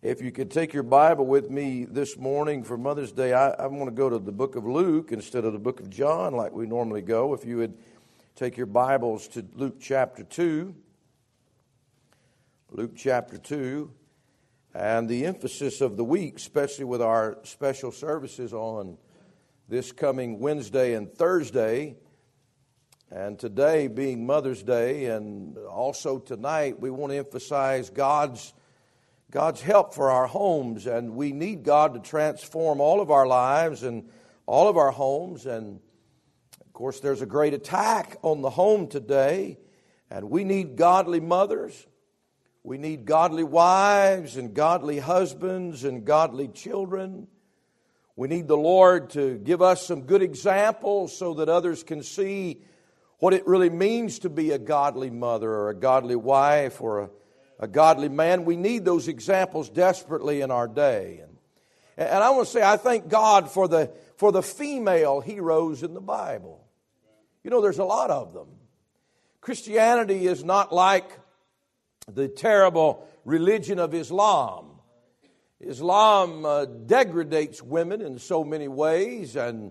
If you could take your Bible with me this morning for Mother's Day, I want to go to the book of Luke instead of the book of John like we normally go. If you would take your Bibles to Luke chapter 2. Luke chapter 2. And the emphasis of the week, especially with our special services on this coming Wednesday and Thursday, and today being Mother's Day, and also tonight, we want to emphasize God's help for our homes, and we need God to transform all of our lives and all of our homes. And of course, there's a great attack on the home today, and we need godly mothers. We need godly wives and godly husbands and godly children. We need the Lord to give us some good examples so that others can see what it really means to be a godly mother or a godly wife or a godly man. We need those examples desperately in our day. And I want to say I thank God for the female heroes in the Bible. You know, there's a lot of them. Christianity is not like the terrible religion of Islam. Islam degrades women in so many ways and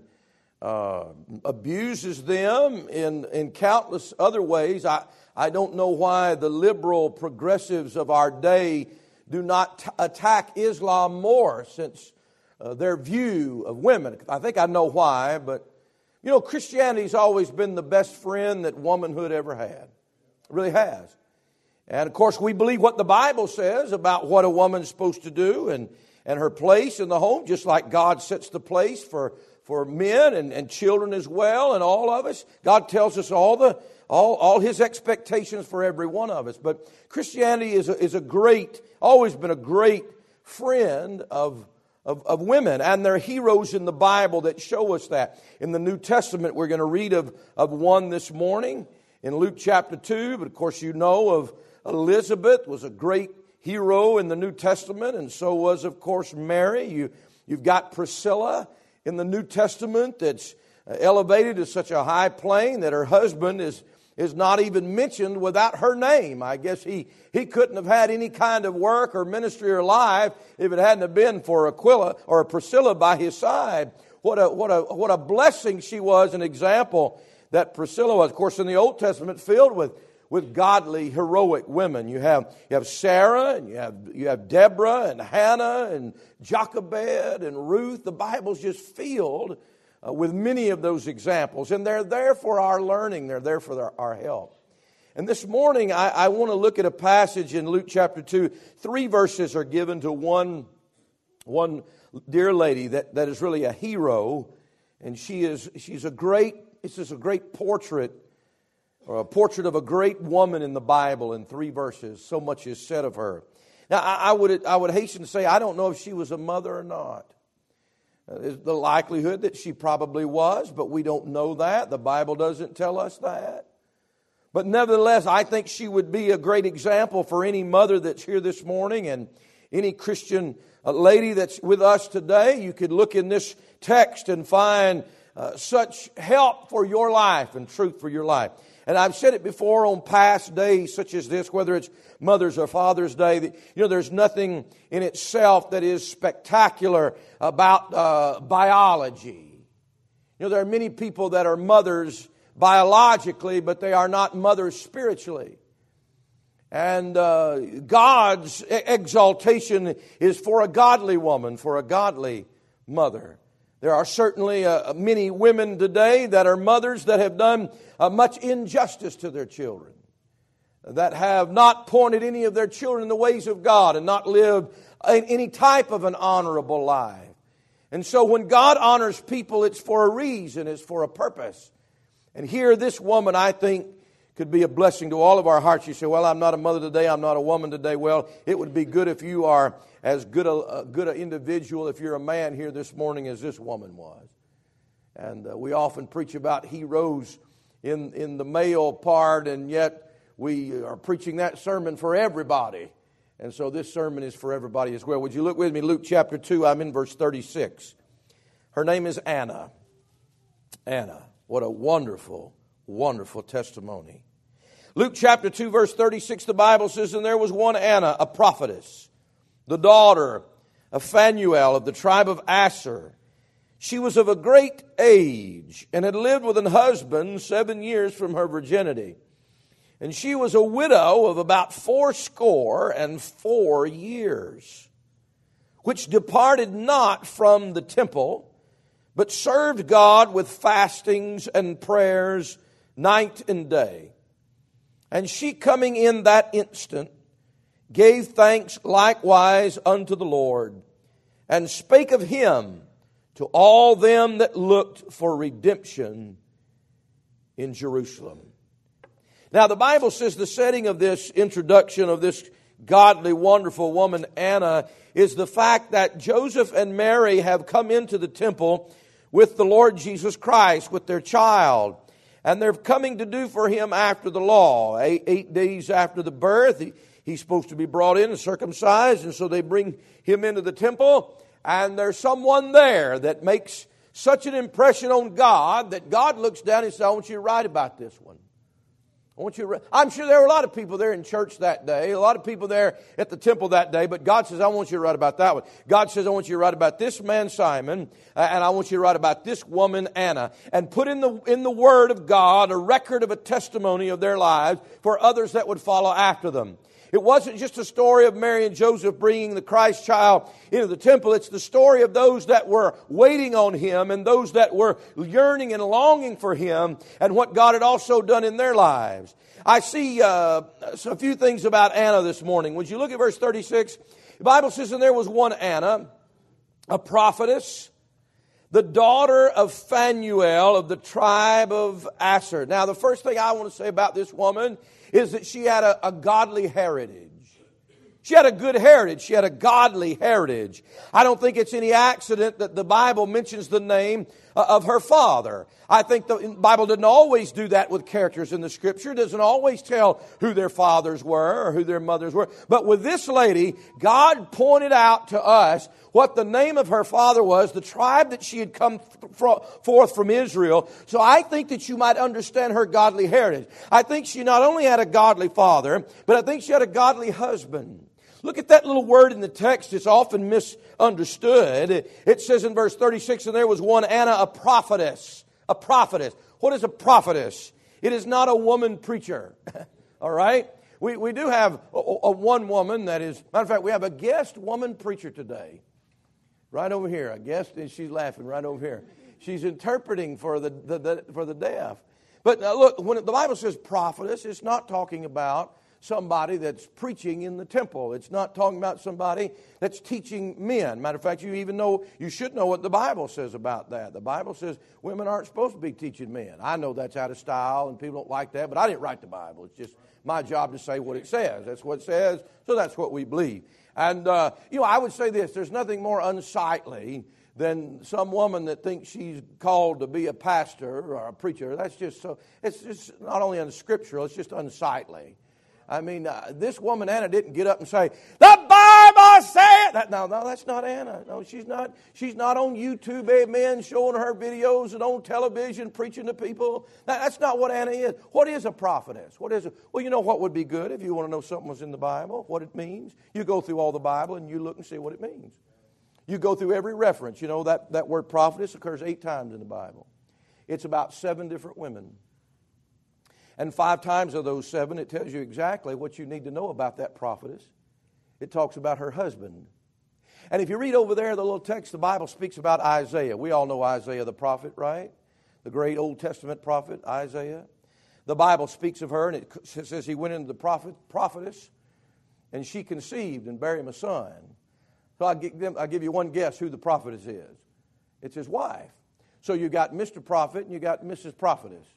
abuses them in countless other ways. I don't know why the liberal progressives of our day do not attack Islam more since their view of women. I think I know why, but you know, Christianity's always been the best friend that womanhood ever had. It really has. And of course, we believe what the Bible says about what a woman's supposed to do and her place in the home, just like God sets the place for men and children as well, and all of us. God tells us all His expectations for every one of us. But Christianity is always been a great friend of women, and they're heroes in the Bible that show us that. In the New Testament, we're going to read of one this morning in Luke chapter 2. But of course, you know of Elizabeth was a great hero in the New Testament, and so was, of course, Mary. You've got Priscilla in the New Testament that's elevated to such a high plane that her husband is not even mentioned without her name. I guess he couldn't have had any kind of work or ministry or life if it hadn't have been for Aquila or Priscilla by his side. What a blessing she was, an example that Priscilla was. Of course, in the Old Testament, filled with godly, heroic women. You have Sarah, and you have Deborah, and Hannah, and Jochebed, and Ruth. The Bible's just filled with many of those examples, and they're there for our learning. They're there for our help. And this morning, I want to look at a passage in Luke chapter 2. 3 verses are given to one dear lady that is really a hero, and she's a great. This is a great portrait. Or a portrait of a great woman in the Bible in 3 verses. So much is said of her. Now, I would hasten to say, I don't know if she was a mother or not. There's the likelihood that she probably was, but we don't know that. The Bible doesn't tell us that. But nevertheless, I think she would be a great example for any mother that's here this morning and any Christian lady that's with us today. You could look in this text and find such help for your life and truth for your life. And I've said it before on past days such as this, whether it's Mother's or Father's Day, that, you know, there's nothing in itself that is spectacular about biology. You know, there are many people that are mothers biologically, but they are not mothers spiritually. And God's exaltation is for a godly woman, for a godly mother. There are certainly many women today that are mothers that have done much injustice to their children, that have not pointed any of their children in the ways of God and not lived any type of an honorable life. And so when God honors people, it's for a reason, it's for a purpose. And here this woman, I think, could be a blessing to all of our hearts. You say, well, I'm not a mother today, I'm not a woman today. Well, it would be good if you are as good an individual, if you're a man here this morning, as this woman was. And we often preach about heroes in the male part, and yet we are preaching that sermon for everybody. And so this sermon is for everybody as well. Would you look with me, Luke chapter 2, I'm in verse 36. Her name is Anna. Anna, what a wonderful, wonderful testimony. Luke chapter 2, verse 36, the Bible says, and there was one Anna, a prophetess, the daughter of Phanuel of the tribe of Aser. She was of a great age and had lived with an husband 7 years from her virginity. And she was a widow of about 84 years, which departed not from the temple, but served God with fastings and prayers night and day. And she, coming in that instant, gave thanks likewise unto the Lord, and spake of him to all them that looked for redemption in Jerusalem. Now the Bible says the setting of this introduction of this godly, wonderful woman, Anna, is the fact that Joseph and Mary have come into the temple with the Lord Jesus Christ, with their child. And they're coming to do for him after the law. 8 days after the birth, he's supposed to be brought in and circumcised. And so they bring him into the temple. And there's someone there that makes such an impression on God that God looks down and says, I want you to write about this one. I'm sure there were a lot of people there in church that day, a lot of people there at the temple that day, but God says, I want you to write about that one. God says, I want you to write about this man Simon, and I want you to write about this woman Anna, and put in the Word of God a record of a testimony of their lives for others that would follow after them. It wasn't just a story of Mary and Joseph bringing the Christ child into the temple. It's the story of those that were waiting on him and those that were yearning and longing for him and what God had also done in their lives. I see a few things about Anna this morning. Would you look at verse 36? The Bible says, and there was one Anna, a prophetess, the daughter of Phanuel of the tribe of Aser. Now, the first thing I want to say about this woman is that she had a godly heritage. She had a good heritage. She had a godly heritage. I don't think it's any accident that the Bible mentions the name of her father. I think the Bible doesn't always do that with characters in the Scripture. It doesn't always tell who their fathers were or who their mothers were. But with this lady, God pointed out to us what the name of her father was, the tribe that she had come forth from Israel. So I think that you might understand her godly heritage. I think she not only had a godly father, but I think she had a godly husband. Look at that little word in the text. It's often misunderstood. It says in verse 36, and there was one Anna, a prophetess. A prophetess. What is a prophetess? It is not a woman preacher. All right? We do have a one woman that is, matter of fact, we have a guest woman preacher today. Right over here. A guest, and she's laughing right over here. She's interpreting for the deaf. But look, when the Bible says prophetess, it's not talking about somebody that's preaching in the temple. It's not talking about somebody that's teaching men. Matter of fact, you should know what the Bible says about that. The Bible says women aren't supposed to be teaching men. I know that's out of style and people don't like that, but I didn't write the Bible. It's just my job to say what it says. That's what it says, so that's what we believe. And, I would say this, there's nothing more unsightly than some woman that thinks she's called to be a pastor or a preacher. That's just so, it's just not only unscriptural, it's just unsightly. I mean, this woman, Anna, didn't get up and say, the Bible said. No, that's not Anna. No, she's not on YouTube, amen, showing her videos and on television preaching to people. That's not what Anna is. What is a prophetess? What is it? Well, you know what would be good if you want to know something was in the Bible, what it means? You go through all the Bible and you look and see what it means. You go through every reference. You know, that word prophetess occurs 8 times in the Bible. It's about 7 different women. And 5 times of those 7, it tells you exactly what you need to know about that prophetess. It talks about her husband. And if you read over there the little text, the Bible speaks about Isaiah. We all know Isaiah the prophet, right? The great Old Testament prophet, Isaiah. The Bible speaks of her, and it says he went into the prophetess, and she conceived and bare him a son. So I'll give you one guess who the prophetess is. It's his wife. So you got Mr. Prophet and you got Mrs. Prophetess.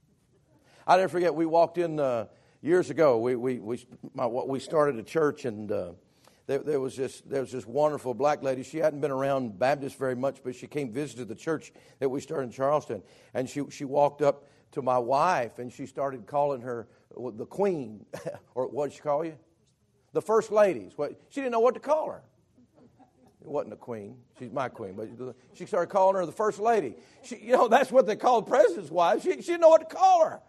I never forget, we walked in years ago. We started a church, and there was this wonderful black lady. She hadn't been around Baptist very much, but she came visited the church that we started in Charleston. And she walked up to my wife, and she started calling her the queen, or what did she call you? The first ladies. She didn't know what to call her. It wasn't a queen. She's my queen. But she started calling her the first lady. That's what they called presidents' wives. She didn't know what to call her.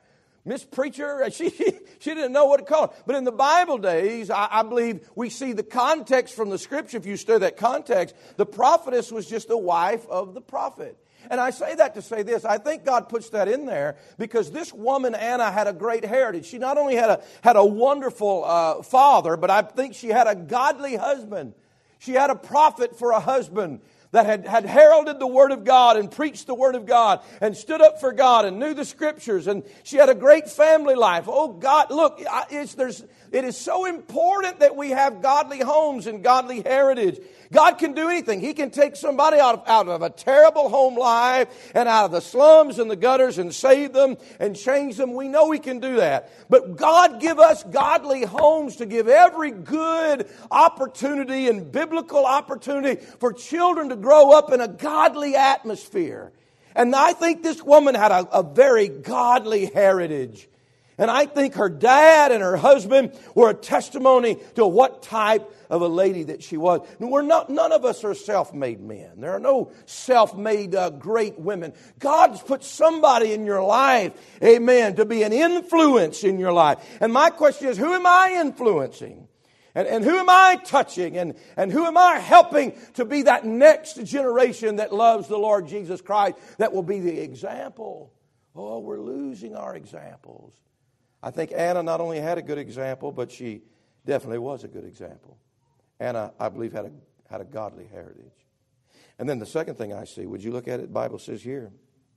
Miss Preacher, she didn't know what to call her. But in the Bible days, I believe we see the context from the Scripture. If you study that context, the prophetess was just the wife of the prophet. And I say that to say this. I think God puts that in there because this woman, Anna, had a great heritage. She not only had a wonderful father, but I think she had a godly husband. She had a prophet for a husband that had heralded the Word of God and preached the Word of God and stood up for God and knew the Scriptures. And she had a great family life. Oh, God, look, it is so important that we have godly homes and godly heritage. God can do anything. He can take somebody out of a terrible home life and out of the slums and the gutters and save them and change them. We know He can do that. But God give us godly homes to give every good opportunity and biblical opportunity for children to grow up in a godly atmosphere. And I think this woman had a very godly heritage. And I think her dad and her husband were a testimony to what type of a lady that she was. None of us are self-made men. There are no self-made great women. God's put somebody in your life, amen, to be an influence in your life. And my question is, who am I influencing? And who am I touching? And who am I helping to be that next generation that loves the Lord Jesus Christ, that will be the example? Oh, we're losing our examples. I think Anna not only had a good example, but she definitely was a good example. Anna, I believe, had a godly heritage. And then the second thing I see, would you look at it? The Bible says here.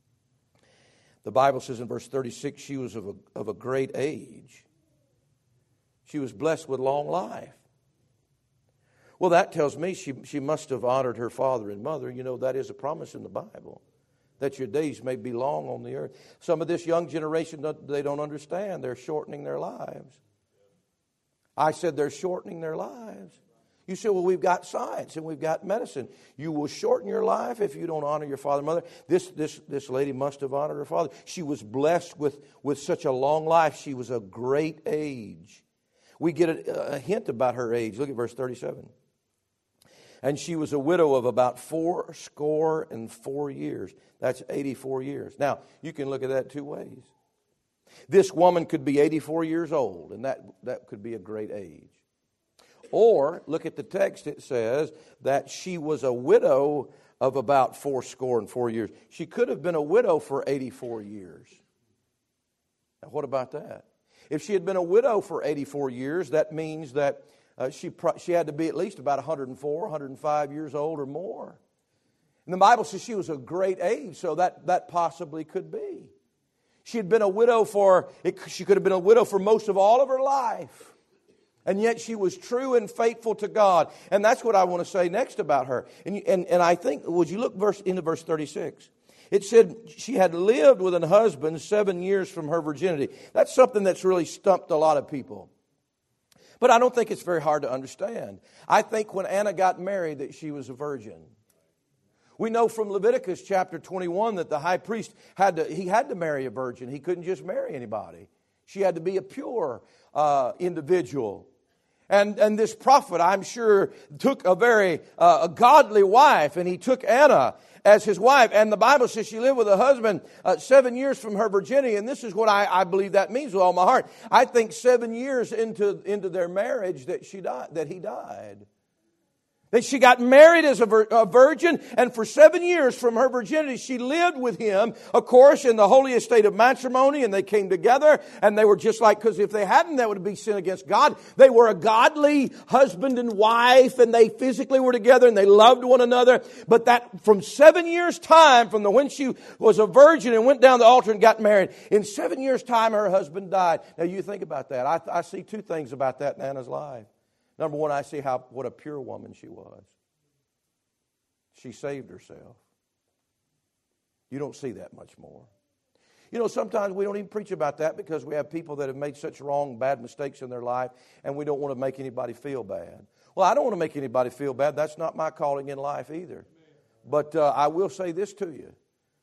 The Bible says in verse 36, she was of a great age. She was blessed with long life. Well, that tells me she must have honored her father and mother. You know, that is a promise in the Bible, that your days may be long on the earth. Some of this young generation, they don't understand. They're shortening their lives. I said they're shortening their lives. You say, well, we've got science and we've got medicine. You will shorten your life if you don't honor your father and mother. This lady must have honored her father. She was blessed with such a long life. She was of great age. We get a hint about her age. Look at verse 37. And she was a widow of about 84 years. That's 84 years. Now, you can look at that two ways. This woman could be 84 years old, and that could be a great age. Or, look at the text, it says that she was a widow of about 84 years. She could have been a widow for 84 years. Now, what about that? If she had been a widow for 84 years, that means that she had to be at least about 104, 105 years old or more. And the Bible says she was a great age, so that possibly could be. She had been a widow she could have been a widow for most of all of her life. And yet she was true and faithful to God. And that's what I want to say next about her. And I think, would you look into verse 36? It said she had lived with a husband 7 years from her virginity. That's something that's really stumped a lot of people. But I don't think it's very hard to understand. I think when Anna got married that she was a virgin. We know from Leviticus chapter 21 that the high priest had to marry a virgin. He couldn't just marry anybody. She had to be a pure individual. And this prophet, I'm sure, took a godly wife, and he took Anna as his wife. And the Bible says she lived with a husband 7 years from her virginity. And this is what I believe that means with all my heart. I think 7 years into their marriage that he died. That she got married as a virgin, and for 7 years from her virginity, she lived with him, of course, in the holy estate of matrimony, and they came together, and they were just like, because if they hadn't, that would be sin against God. They were a godly husband and wife, and they physically were together, and they loved one another. But that from 7 years' time, from when she was a virgin and went down the altar and got married, in 7 years' time, her husband died. Now, you think about that. I see two things about that in Anna's life. Number one, I see what a pure woman she was. She saved herself. You don't see that much more. You know, sometimes we don't even preach about that because we have people that have made such bad mistakes in their life, and we don't want to make anybody feel bad. Well, I don't want to make anybody feel bad. That's not my calling in life either. But I will say this to you.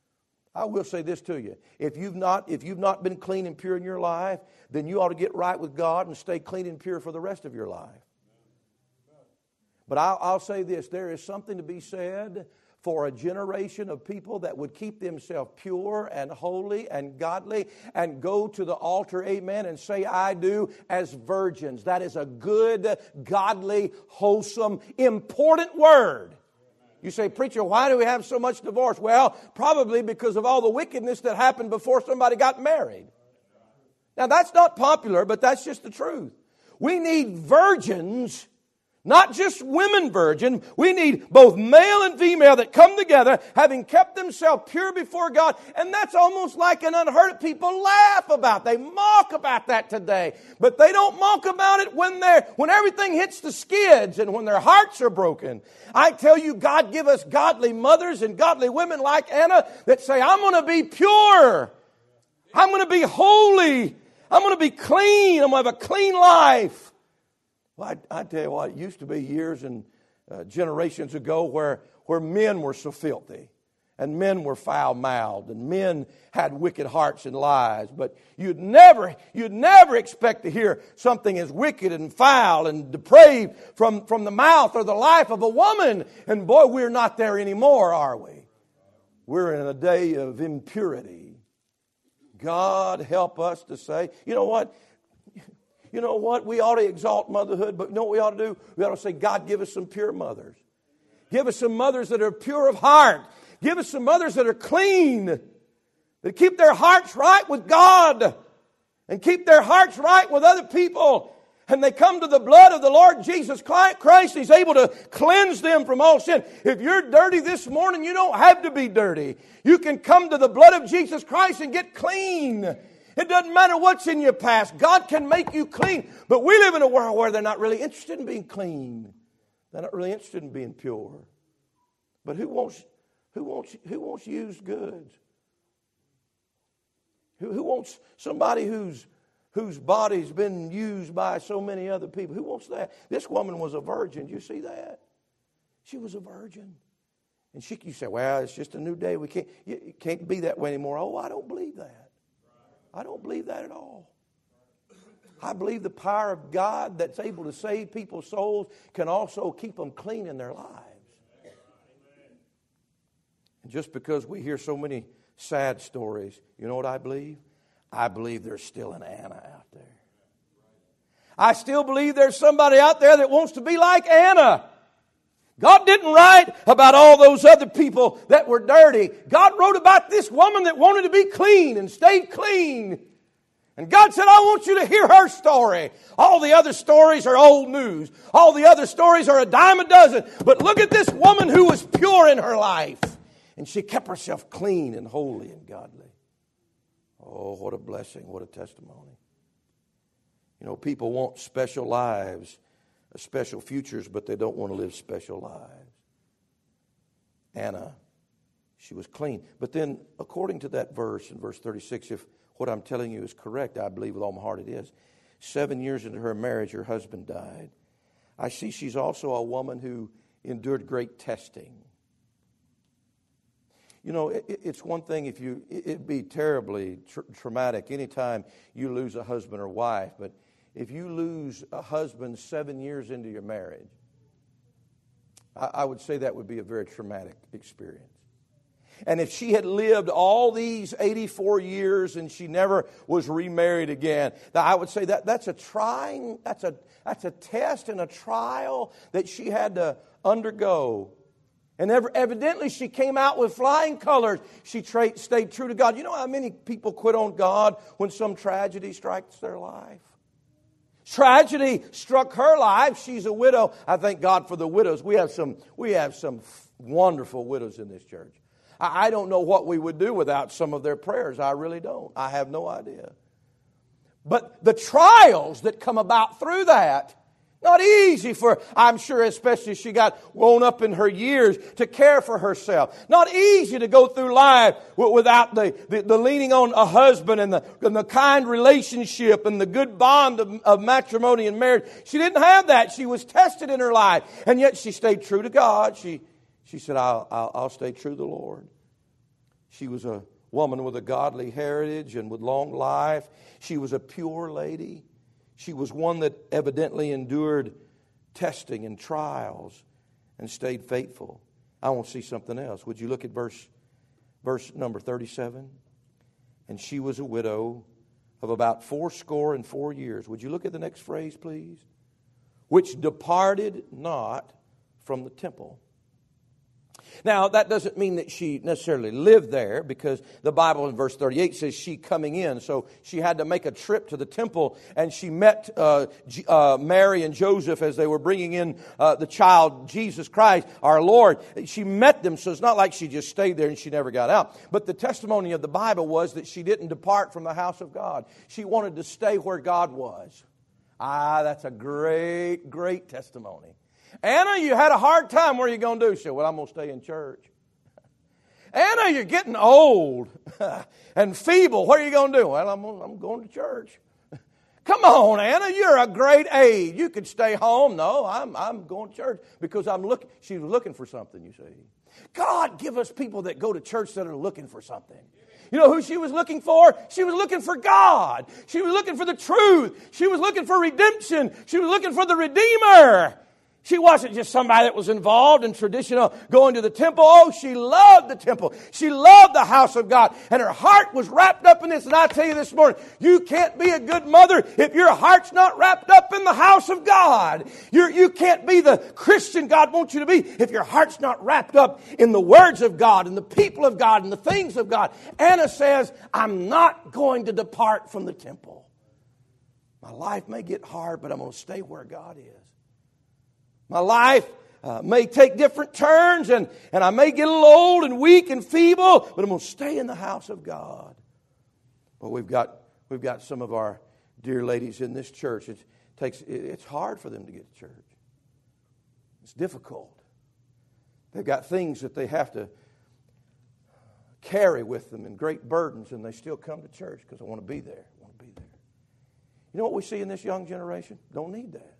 If you've not been clean and pure in your life, then you ought to get right with God and stay clean and pure for the rest of your life. But I'll say this, there is something to be said for a generation of people that would keep themselves pure and holy and godly and go to the altar, amen, and say, I do, as virgins. That is a good, godly, wholesome, important word. You say, preacher, why do we have so much divorce? Well, probably because of all the wickedness that happened before somebody got married. Now, that's not popular, but that's just the truth. We need virgins. Not just women virgin. We need both male and female that come together having kept themselves pure before God. And that's almost like an unheard of. People laugh about. They mock about that today. But they don't mock about it when everything hits the skids and when their hearts are broken. I tell you, God give us godly mothers and godly women like Anna that say, I'm going to be pure. I'm going to be holy. I'm going to be clean. I'm going to have a clean life. Well, I tell you what, it used to be years and generations ago where men were so filthy and men were foul-mouthed and men had wicked hearts and lies. But you'd never expect to hear something as wicked and foul and depraved from the mouth or the life of a woman. And boy, we're not there anymore, are we? We're in a day of impurity. God help us to say, you know what? You know what? We ought to exalt motherhood, but you know what we ought to do? We ought to say, God, give us some pure mothers. Give us some mothers that are pure of heart. Give us some mothers that are clean, that keep their hearts right with God and keep their hearts right with other people. And they come to the blood of the Lord Jesus Christ. He's able to cleanse them from all sin. If you're dirty this morning, you don't have to be dirty. You can come to the blood of Jesus Christ and get clean. It doesn't matter what's in your past. God can make you clean. But we live in a world where they're not really interested in being clean. They're not really interested in being pure. But who wants used goods? Who wants somebody whose body's been used by so many other people? Who wants that? This woman was a virgin. Do you see that? She was a virgin. And you say, well, it's just a new day. You can't be that way anymore. Oh, I don't believe that. I don't believe that at all. I believe the power of God that's able to save people's souls can also keep them clean in their lives. And just because we hear so many sad stories, you know what I believe? I believe there's still an Anna out there. I still believe there's somebody out there that wants to be like Anna. God didn't write about all those other people that were dirty. God wrote about this woman that wanted to be clean and stayed clean. And God said, I want you to hear her story. All the other stories are old news. All the other stories are a dime a dozen. But look at this woman who was pure in her life. And she kept herself clean and holy and godly. Oh, what a blessing. What a testimony. You know, people want special lives, special futures, but they don't want to live special lives. Anna, she was clean. But then, according to that verse, in verse 36, if what I'm telling you is correct, I believe with all my heart it is. 7 years into her marriage, her husband died. I see she's also a woman who endured great testing. You know, it's one thing it'd be terribly traumatic anytime you lose a husband or wife, but if you lose a husband 7 years into your marriage, I would say that would be a very traumatic experience. And if she had lived all these 84 years and she never was remarried again, I would say that's a test and a trial that she had to undergo. And evidently she came out with flying colors. She stayed true to God. You know how many people quit on God when some tragedy strikes their life? Tragedy struck her life. She's a widow. I thank God for the widows. We have some wonderful widows in this church. I don't know what we would do without some of their prayers. I really don't. I have no idea. But the trials that come about through that, not easy for, I'm sure, especially as she got grown up in her years, to care for herself. Not easy to go through life without the leaning on a husband and the kind relationship and the good bond of matrimony and marriage. She didn't have that. She was tested in her life. And yet she stayed true to God. She said, I'll stay true to the Lord. She was a woman with a godly heritage and with long life. She was a pure lady. She was one that evidently endured testing and trials and stayed faithful. I want to see something else. Would you look at verse number 37? And she was a widow of about 84 years. Would you look at the next phrase, please? Which departed not from the temple. Now, that doesn't mean that she necessarily lived there, because the Bible in verse 38 says she coming in. So she had to make a trip to the temple, and she met Mary and Joseph as they were bringing in the child, Jesus Christ, our Lord. She met them, so it's not like she just stayed there and she never got out. But the testimony of the Bible was that she didn't depart from the house of God. She wanted to stay where God was. That's a great, great testimony. Anna, you had a hard time. What are you going to do? She said, well, I'm going to stay in church. Anna, you're getting old and feeble. What are you going to do? Well, I'm going to church. Come on, Anna, you're a great age. You could stay home. No, I'm going to church because she was looking for something, you see. God, give us people that go to church that are looking for something. You know who she was looking for? She was looking for God. She was looking for the truth. She was looking for redemption. She was looking for the Redeemer. She wasn't just somebody that was involved in traditional going to the temple. Oh, she loved the temple. She loved the house of God. And her heart was wrapped up in this. And I tell you this morning, you can't be a good mother if your heart's not wrapped up in the house of God. You can't be the Christian God wants you to be if your heart's not wrapped up in the words of God and the people of God and the things of God. Anna says, I'm not going to depart from the temple. My life may get hard, but I'm going to stay where God is. My life may take different turns, and I may get a little old and weak and feeble, but I'm going to stay in the house of God. Well, we've got some of our dear ladies in this church. It's hard for them to get to church. It's difficult. They've got things that they have to carry with them and great burdens, and they still come to church because they want to be there. You know what we see in this young generation? Don't need that.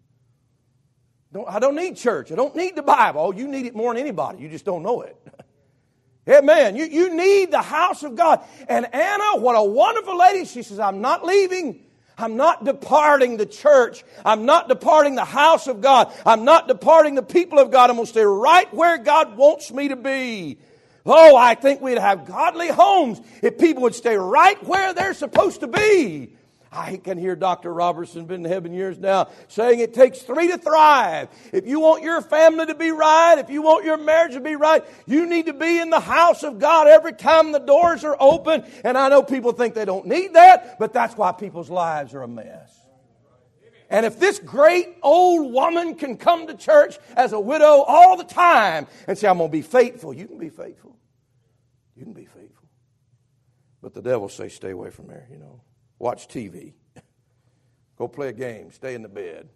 I don't need church. I don't need the Bible. Oh, you need it more than anybody. You just don't know it. Amen. You need the house of God. And Anna, what a wonderful lady. She says, I'm not leaving. I'm not departing the church. I'm not departing the house of God. I'm not departing the people of God. I'm going to stay right where God wants me to be. Oh, I think we'd have godly homes if people would stay right where they're supposed to be. I can hear Dr. Robertson, been in heaven years now, saying it takes 3 to thrive. If you want your family to be right, if you want your marriage to be right, you need to be in the house of God every time the doors are open. And I know people think they don't need that, but that's why people's lives are a mess. And if this great old woman can come to church as a widow all the time and say, I'm going to be faithful, you can be faithful. You can be faithful. But the devil say, stay away from there, Watch TV. Go play a game. Stay in the bed.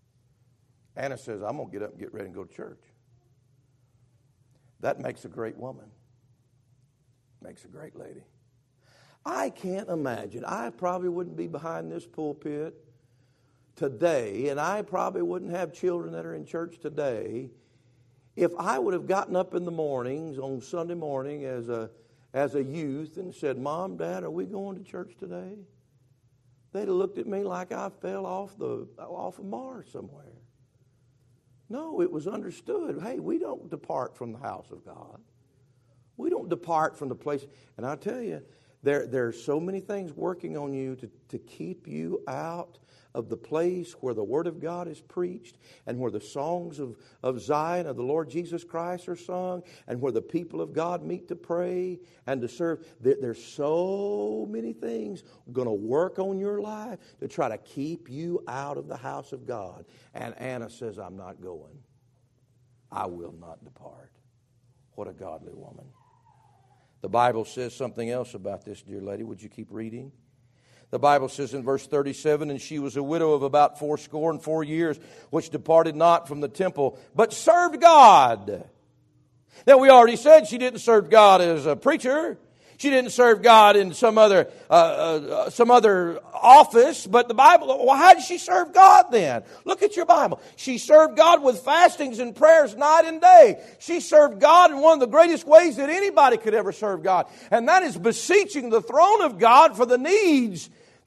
Anna says, I'm going to get up and get ready and go to church. That makes a great woman. Makes a great lady. I can't imagine. I probably wouldn't be behind this pulpit today, and I probably wouldn't have children that are in church today if I would have gotten up in the mornings on Sunday morning as a youth and said, Mom, Dad, are we going to church today? They'd have looked at me like I fell off of Mars somewhere. No, it was understood. Hey, we don't depart from the house of God. We don't depart from the place. And I tell you, there are so many things working on you to keep you out of the place where the Word of God is preached and where the songs of Zion of the Lord Jesus Christ are sung and where the people of God meet to pray and to serve. There's so many things going to work on your life to try to keep you out of the house of God. And Anna says, I'm not going. I will not depart. What a godly woman. The Bible says something else about this dear lady. Would you keep reading? The Bible says in verse 37, and she was a widow of about 84 years, which departed not from the temple, but served God. Now, we already said she didn't serve God as a preacher. She didn't serve God in some other office. But the Bible, well, how did she serve God then? Look at your Bible. She served God with fastings and prayers night and day. She served God in one of the greatest ways that anybody could ever serve God. And that is beseeching the throne of God for the needs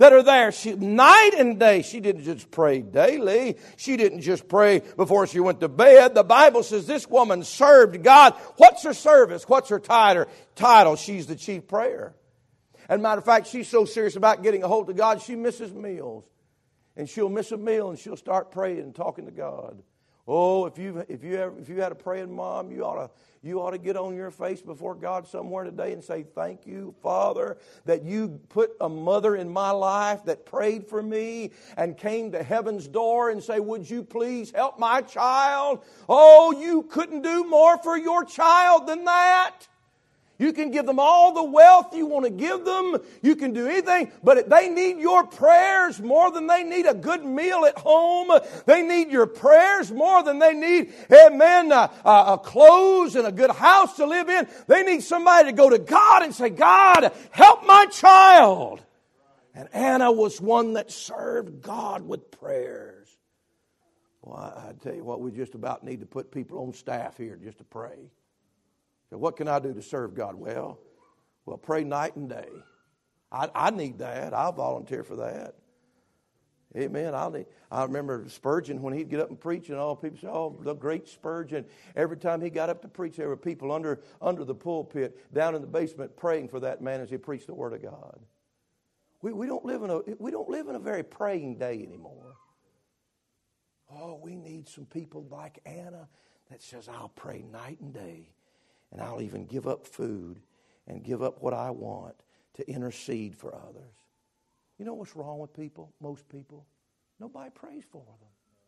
that are there. Night and day. She didn't just pray daily. She didn't just pray before she went to bed. The Bible says this woman served God. What's her service? What's her title? She's the chief prayer. As a matter of fact, she's so serious about getting a hold of God, she misses meals. And she'll miss a meal and she'll start praying and talking to God. Oh, if you had a praying mom, you ought to get on your face before God somewhere today and say, thank you, Father, that you put a mother in my life that prayed for me and came to heaven's door and say, would you please help my child? Oh, you couldn't do more for your child than that. You can give them all the wealth you want to give them. You can do anything, but they need your prayers more than they need a good meal at home. They need your prayers more than they need, clothes and a good house to live in. They need somebody to go to God and say, God, help my child. And Anna was one that served God with prayers. Well, I tell you what, we just about need to put people on staff here just to pray. So what can I do to serve God? Well, pray night and day. I need that. I'll volunteer for that. Amen. I remember Spurgeon, when he'd get up and preach, and all people say, oh, the great Spurgeon. Every time he got up to preach, there were people under the pulpit, down in the basement, praying for that man as he preached the Word of God. We don't live in a very praying day anymore. Oh, we need some people like Anna that says, I'll pray night and day. And I'll even give up food and give up what I want to intercede for others. You know what's wrong with people? Most people. Nobody prays for them.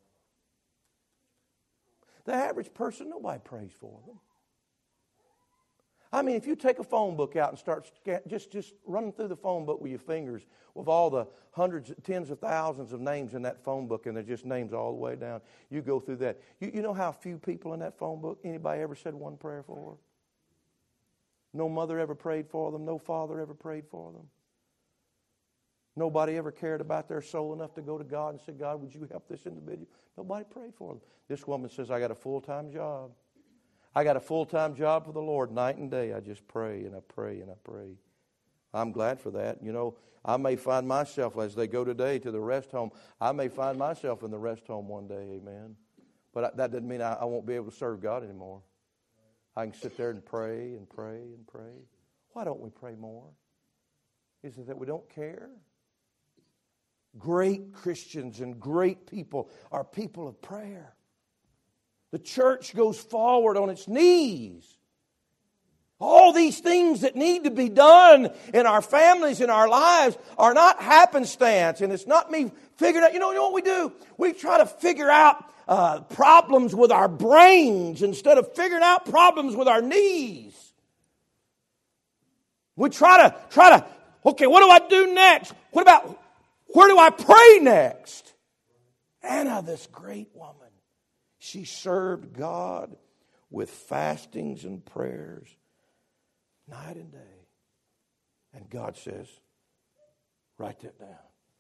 The average person, nobody prays for them. I mean, if you take a phone book out and start just running through the phone book with your fingers with all the hundreds, tens of thousands of names in that phone book, and they're just names all the way down, you go through that. You know how few people in that phone book anybody ever said one prayer for? No mother ever prayed for them. No father ever prayed for them. Nobody ever cared about their soul enough to go to God and say, God, would you help this individual? Nobody prayed for them. This woman says, I got a full-time job. I got a full-time job for the Lord night and day. I just pray and I pray and I pray. I'm glad for that. You know, I may find myself, as they go today to the rest home, I may find myself in the rest home one day, amen. But that doesn't mean I won't be able to serve God anymore. I can sit there and pray and pray and pray. Why don't we pray more? Is it that we don't care? Great Christians and great people are people of prayer. The church goes forward on its knees. All these things that need to be done in our families, in our lives, are not happenstance. And it's not me figuring out, you know what we do? We try to figure out problems with our brains instead of figuring out problems with our knees. We try to, okay, what do I do next? What about, where do I pray next? Anna, this great woman, she served God with fastings and prayers night and day. And God says, write that down.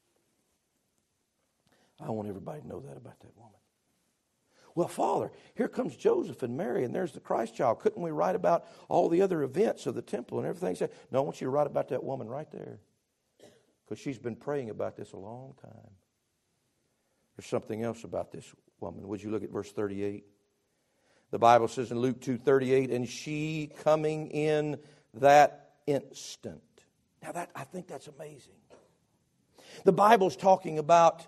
I want everybody to know that about that woman. Well, Father, here comes Joseph and Mary, and there's the Christ child. Couldn't we write about all the other events of the temple and everything? He said, no, I want you to write about that woman right there. Because she's been praying about this a long time. There's something else about this woman. Would you look at verse 38? The Bible says in Luke 2:38, and she coming in that instant. Now I think that's amazing. The Bible's talking about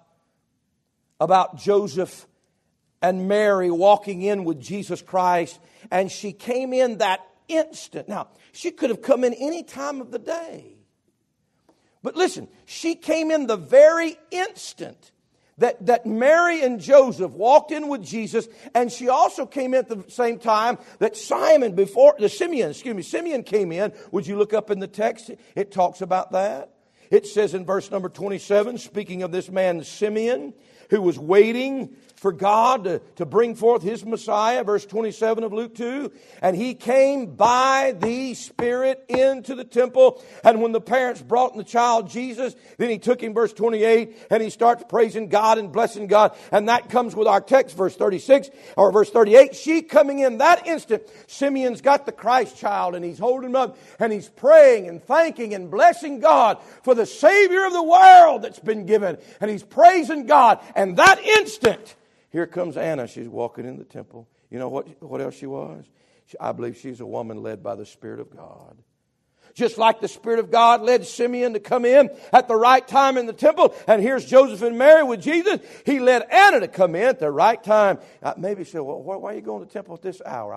Joseph and Mary walking in with Jesus Christ, and she came in that instant. Now, she could have come in any time of the day. But listen, she came in the very instant that Mary and Joseph walked in with Jesus, and she also came in at the same time that Simeon came in. Would you look up in the text? It talks about that. It says in verse number 27, speaking of this man Simeon, who was waiting for God to bring forth His Messiah, verse 27 of Luke 2. And He came by the Spirit into the temple. And when the parents brought in the child Jesus, then He took Him, verse 28, and He starts praising God and blessing God. And that comes with our text, verse 36, or verse 38. She coming in that instant, Simeon's got the Christ child, and he's holding him up, and he's praying and thanking and blessing God for the Savior of the world that's been given. And he's praising God. And that instant, here comes Anna. She's walking in the temple. You know what else she was? I believe she's a woman led by the Spirit of God. Just like the Spirit of God led Simeon to come in at the right time in the temple. And here's Joseph and Mary with Jesus. He led Anna to come in at the right time. Maybe you say, well, why are you going to the temple at this hour?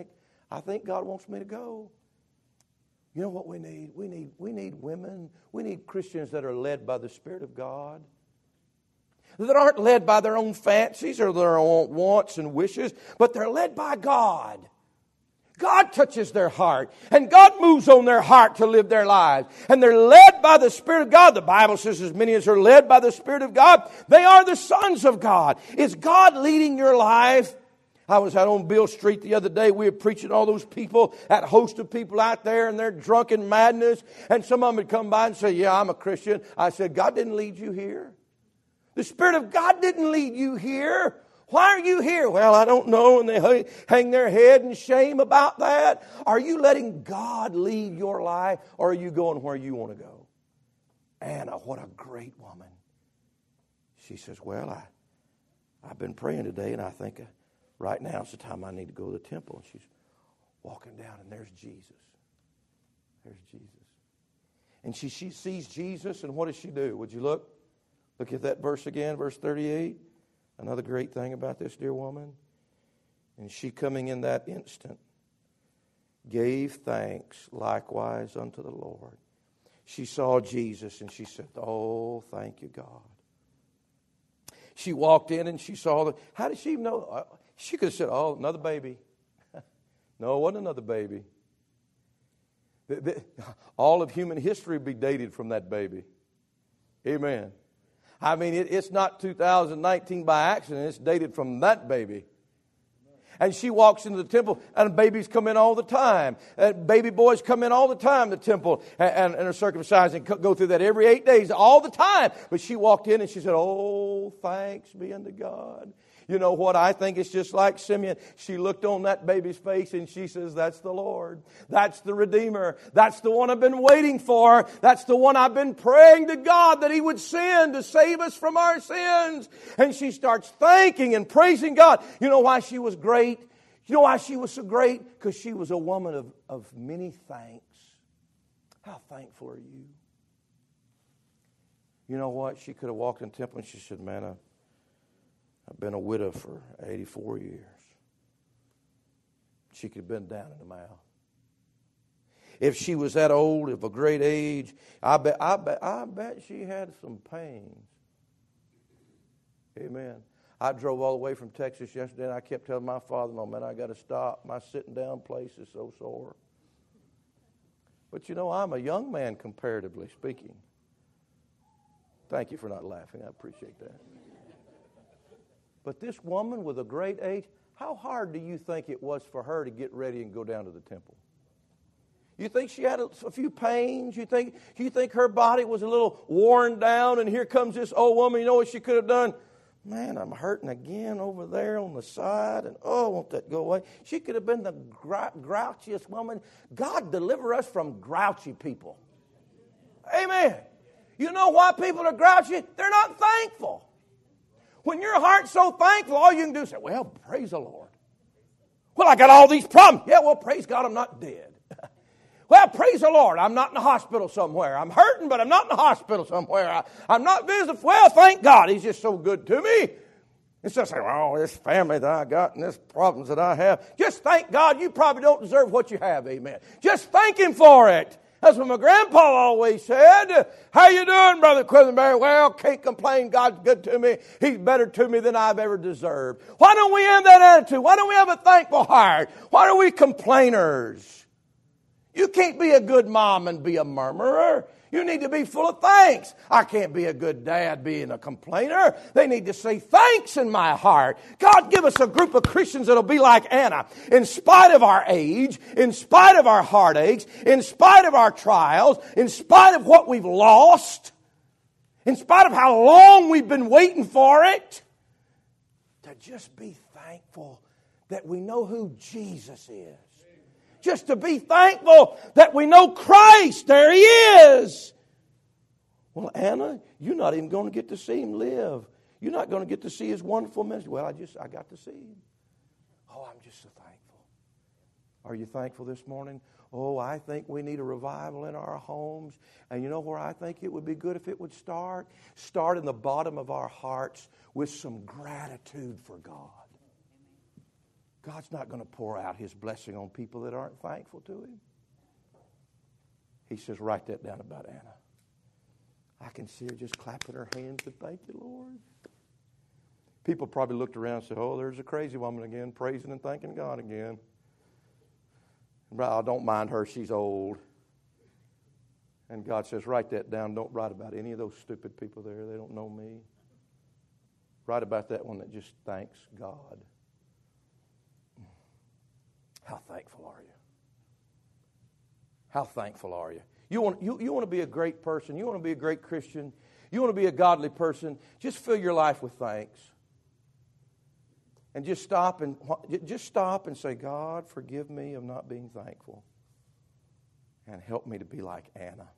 I think God wants me to go. You know what we need? We need women. We need Christians that are led by the Spirit of God. That aren't led by their own fancies or their own wants and wishes, but they're led by God. God touches their heart, and God moves on their heart to live their lives. And they're led by the Spirit of God. The Bible says as many as are led by the Spirit of God, they are the sons of God. Is God leading your life? I was out on Bill Street the other day. We were preaching all those people, that host of people out there, and they're drunk in madness. And some of them would come by and say, yeah, I'm a Christian. I said, God didn't lead you here. The Spirit of God didn't lead you here. Why are you here? Well, I don't know. And they hang their head in shame about that. Are you letting God lead your life, or are you going where you want to go? Anna, what a great woman. She says, well, I've been praying today, and I think right now is the time I need to go to the temple. And she's walking down, and there's Jesus. There's Jesus. And she sees Jesus, and what does she do? Would you look? Look at that verse again, verse 38. Another great thing about this dear woman. And she coming in that instant gave thanks likewise unto the Lord. She saw Jesus and she said, oh, thank you, God. She walked in and she saw how did she even know? She could have said, oh, another baby. No, it wasn't another baby. All of human history would be dated from that baby. Amen. I mean, it's not 2019 by accident. It's dated from that baby. And she walks into the temple, and babies come in all the time. Baby boys come in all the time to the temple and are circumcised and go through that every 8 days, all the time. But she walked in and she said, oh, thanks be unto God. You know what? I think it's just like Simeon. She looked on that baby's face and she says, that's the Lord. That's the Redeemer. That's the one I've been waiting for. That's the one I've been praying to God that He would send to save us from our sins. And she starts thanking and praising God. You know why she was great? You know why she was so great? Because she was a woman of many thanks. How thankful are you? You know what? She could have walked in the temple and she said, man, I've been a widow for 84 years. She could have been down in the mouth. If she was that old, of a great age, I bet she had some pains. Amen. I drove all the way from Texas yesterday, and I kept telling my father-in-law, man, I got to stop. My sitting down place is so sore. But you know, I'm a young man comparatively speaking. Thank you for not laughing. I appreciate that. But this woman with a great age, how hard do you think it was for her to get ready and go down to the temple? You think she had a few pains? You think her body was a little worn down, and here comes this old woman. You know what she could have done? Man, I'm hurting again over there on the side, and oh, won't that go away? She could have been the grouchiest woman. God deliver us from grouchy people. Amen. You know why people are grouchy? They're not thankful. When your heart's so thankful, all you can do is say, well, praise the Lord. Well, I got all these problems. Yeah, well, praise God, I'm not dead. Well, praise the Lord, I'm not in the hospital somewhere. I'm hurting, but I'm not in the hospital somewhere. I'm not visiting. Well, thank God, He's just so good to me. Instead of saying, oh, this family that I got and this problems that I have. Just thank God, you probably don't deserve what you have, amen. Just thank Him for it. That's what my grandpa always said. How you doing, Brother Quisenberry? Well, can't complain. God's good to me. He's better to me than I've ever deserved. Why don't we have that attitude? Why don't we have a thankful heart? Why are we complainers? You can't be a good mom and be a murmurer. You need to be full of thanks. I can't be a good dad being a complainer. They need to say thanks in my heart. God, give us a group of Christians that'll be like Anna. In spite of our age, in spite of our heartaches, in spite of our trials, in spite of what we've lost, in spite of how long we've been waiting for it, to just be thankful that we know who Jesus is. Just to be thankful that we know Christ. There He is. Well, Anna, you're not even going to get to see Him live. You're not going to get to see His wonderful ministry. Well, I got to see Him. Oh, I'm just so thankful. Are you thankful this morning? Oh, I think we need a revival in our homes. And you know where I think it would be good if it would start? Start in the bottom of our hearts with some gratitude for God. God's not going to pour out His blessing on people that aren't thankful to Him. He says, write that down about Anna. I can see her just clapping her hands and thank you, Lord. People probably looked around and said, oh, there's a crazy woman again, praising and thanking God again. Well, don't mind her, she's old. And God says, write that down. Don't write about any of those stupid people there. They don't know me. Write about that one that just thanks God. How thankful are you? How thankful are you? You want to be a great person. You want to be a great Christian. You want to be a godly person. Just fill your life with thanks. And just stop and say, God, forgive me of not being thankful. And help me to be like Anna.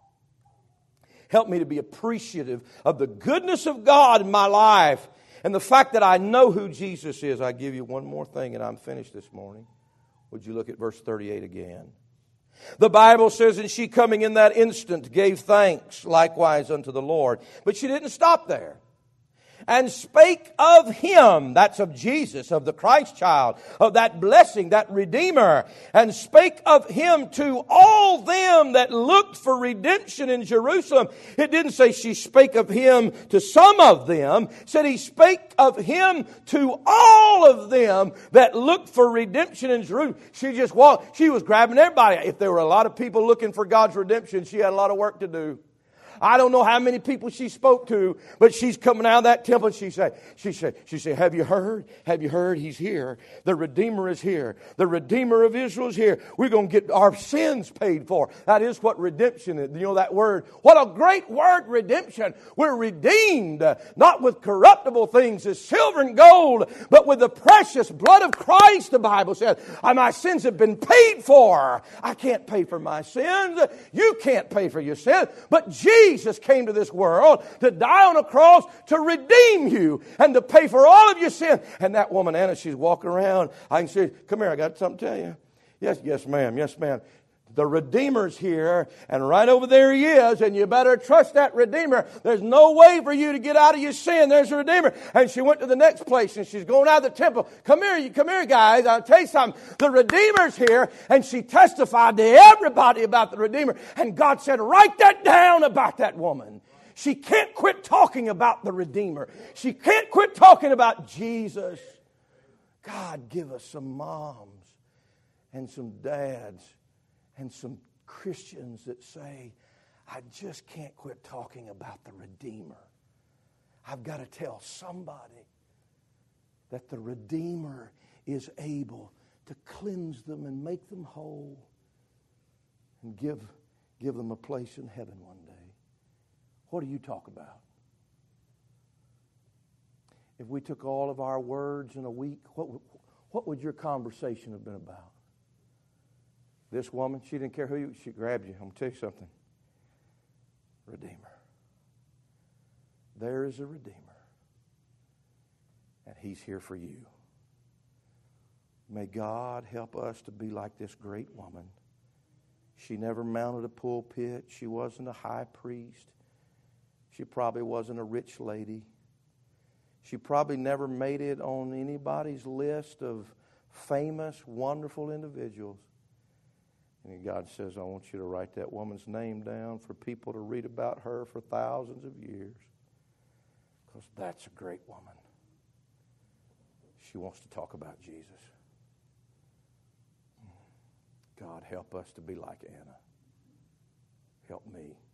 Help me to be appreciative of the goodness of God in my life and the fact that I know who Jesus is. I give you one more thing and I'm finished this morning. Would you look at verse 38 again? The Bible says, and she coming in that instant gave thanks likewise unto the Lord. But she didn't stop there. And spake of Him, that's of Jesus, of the Christ child, of that blessing, that Redeemer, and spake of Him to all them that looked for redemption in Jerusalem. It didn't say she spake of Him to some of them. It said He spake of Him to all of them that looked for redemption in Jerusalem. She just walked, she was grabbing everybody. If there were a lot of people looking for God's redemption, she had a lot of work to do. I don't know how many people she spoke to, but she's coming out of that temple and she said, have you heard? Have you heard? He's here. The Redeemer is here. The Redeemer of Israel is here. We're going to get our sins paid for. That is what redemption is. You know that word? What a great word, redemption. We're redeemed, not with corruptible things as silver and gold, but with the precious blood of Christ, the Bible says. My sins have been paid for. I can't pay for my sins. You can't pay for your sins. But Jesus came to this world to die on a cross to redeem you and to pay for all of your sin. And that woman, Anna, she's walking around. I can say, come here, I got something to tell you. Yes, ma'am. The Redeemer's here, and right over there He is, and you better trust that Redeemer. There's no way for you to get out of your sin. There's a Redeemer. And she went to the next place, and she's going out of the temple. Come here, guys. I'll tell you something. The Redeemer's here, and she testified to everybody about the Redeemer. And God said, write that down about that woman. She can't quit talking about the Redeemer. She can't quit talking about Jesus. God, give us some moms and some dads and some Christians that say, I just can't quit talking about the Redeemer. I've got to tell somebody that the Redeemer is able to cleanse them and make them whole and give them a place in heaven one day. What do you talk about? If we took all of our words in a week, what would your conversation have been about? This woman, she didn't care she grabbed you. I'm going to tell you something. Redeemer. There is a Redeemer. And He's here for you. May God help us to be like this great woman. She never mounted a pulpit. She wasn't a high priest. She probably wasn't a rich lady. She probably never made it on anybody's list of famous, wonderful individuals. And God says, I want you to write that woman's name down for people to read about her for thousands of years. Because that's a great woman. She wants to talk about Jesus. God God, help us to be like Anna. Help me.